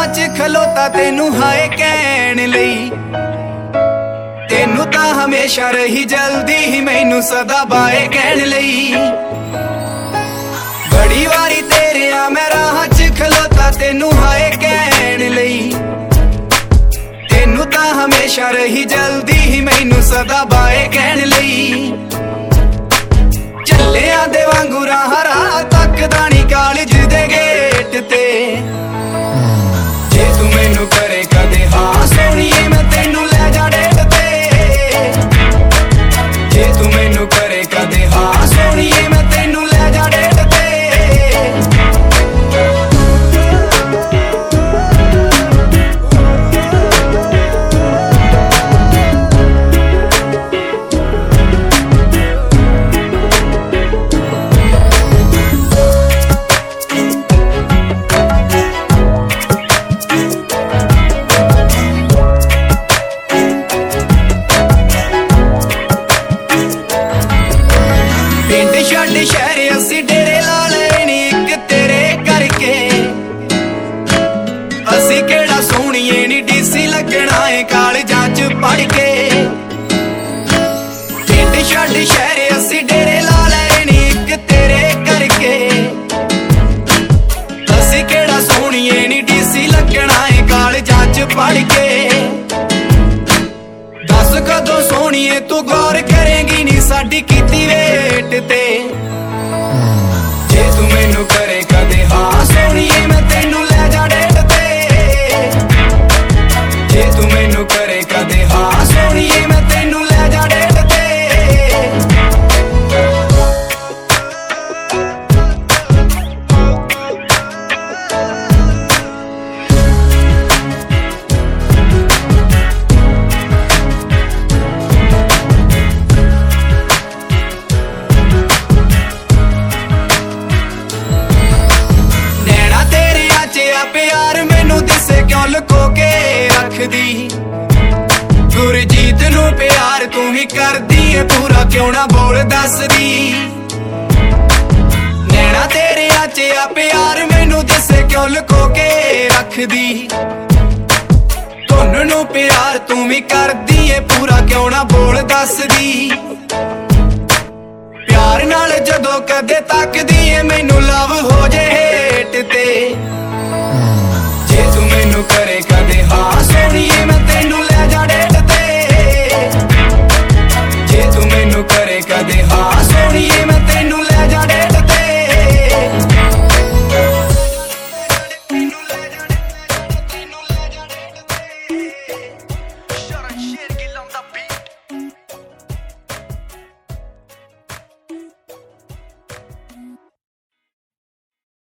ਰਾਹਾਂ 'ਚ ਖਲੋਤਾ ਤੈਨੂੰ ਹਾਏ ਕਹਿਣ ਲਈ। ਤੈਨੂੰ ਤਾਂ ਹਮੇਸ਼ਾ ਰਹੀ ਜਲਦੀ ਹੀ ਮੈਨੂੰ ਸਦਾ ਬਾਏ ਕਹਿਣ ਲਈ। ਬੜੀ ਵਾਰੀ ਤੇਰਿਆਂ ਮੈਂ ਰਾਹਾਂ 'ਚ ਖਲੋਤਾ ਤੈਨੂੰ ਹਾਏ ਕਹਿਣ ਲਈ। ਤੈਨੂੰ ਤਾਂ ਹਮੇਸ਼ਾ ਰਹੀ ਜਲਦੀ ਹੀ ਮੈਨੂੰ ਸਦਾ ਬਾਏ ਕਹਿਣ ਲਈ। ਚੱਲਿਆਂ ਦੇ ਵਾਂਗੂ ਰਾਹ ਤੱਕਦਾ ਨੀ ਕਾਲਜ ਦੇ ਗੇਟ ਤੇ। ਜੇ ਤੂੰ ਮੈਨੂੰ ਕਰੇ ਕਦੇ ਹਾਂ ਸੋਹਣੀਏ ਮੈਂ ਤੈਨੂੰ ਲੈ ਜਾ ਡੇਟ ਤੇ। ਜੇ ਤੂੰ ਮੈਨੂੰ ਕਰੇ ਕਦੇ ਹਾਂ ਸੋਹਣੀਏ ਮੈਂ ਤੈਨੂੰ ਲੈ ਜਾ ਡੇਟ ਤੇ। ਪਿੰਡ ਛੱਡ ਸ਼ਹਿਰ ਅਸੀਂ ਡੇਰੇ ਲਾ ਲਏ ਨੀ ਇੱਕ ਤੇਰੇ ਕਰਕੇ। ਅਸੀਂ ਕਿਹੜਾ ਸੋਹਣੀਏ ਨੀ ਡੀਸੀ ਲੱਗਣਾ ਏ ਕਾਲਜਾਂ 'ਚ ਪੜ ਕੇ। ਪਿੰਡ ਛੱਡ ਸ਼ਹਿਰ ਅਸੀਂ ਡੇਰੇ ਲਾ ਲਏ ਨੀ ਇੱਕ ਤੇਰੇ ਕਰਕੇ। ਅਸੀਂ ਕਿਹੜਾ ਸੋਹਣੀਏ ਨੀ ਡੀਸੀ ਲੱਗਣਾ ਏ ਕਾਲਜਾਂ 'ਚ ਪੜ ਕੇ। ਦੱਸ ਕਦੋਂ ਸੋਹਣੀਏ ਤੂੰ ਗੌਰ ਕਰੇਂਗੀ ਨੀ ਸਾਡੀ ਕੀਤੀ ਵੇਟ ਤੇ। ਜੇ ਤੂੰ ਮੈਨੂੰ ਕਰੇ ਕਦੇ ਹਾਂ ਸੋਹਣੀਏ ਮੈਂ ਤੈਨੂੰ ਲੈ ਜਾ ਡੇਟ ਤੇ। ਜੇ ਤੂੰ ਮੈਨੂੰ ਕਰੇ ਕਦੇ ਹਾਂ ਸੋਹਣੀਏ ਮੈਂ ਤੈਨੂੰ ਲੈ ਜਾ ਡੇਟ ਤੇ। ਪਿਆਰ ਮੈਨੂੰ ਦਿਸੇ ਕਿਉਂ ਲੁਕੋ ਕੇ ਰੱਖਦੀ। ਗੁਰਜੀਤ ਨੂੰ ਪਿਆਰ ਤੂੰ ਹੀ ਕਰਦੀ ਏ ਪੂਰਾ ਕਿਉਂ ਨਾ ਬੋਲ ਦੱਸਦੀ। ਨੈਣਾ ਤੇਰਿਆਂ 'ਚ ਆ ਪਿਆਰ ਮੈਨੂੰ ਦਿਸੇ ਕਿਉਂ ਲੁਕੋ ਕੇ ਰੱਖਦੀ। ਧੁੰਨ ਨੂੰ ਪਿਆਰ ਤੂੰ ਵੀ ਕਰਦੀ ਏ ਪੂਰਾ ਕਿਉਂ ਨਾ ਬੋਲ ਦੱਸਦੀ। ਪਿਆਰ ਨਾਲ ਜਦੋਂ ਕਦੇ ਤੱਕਦੀ ਏ ਮੈਨੂੰ ਲਵ ਹੋ ਜੇ ਹੇਟ ਤੇ।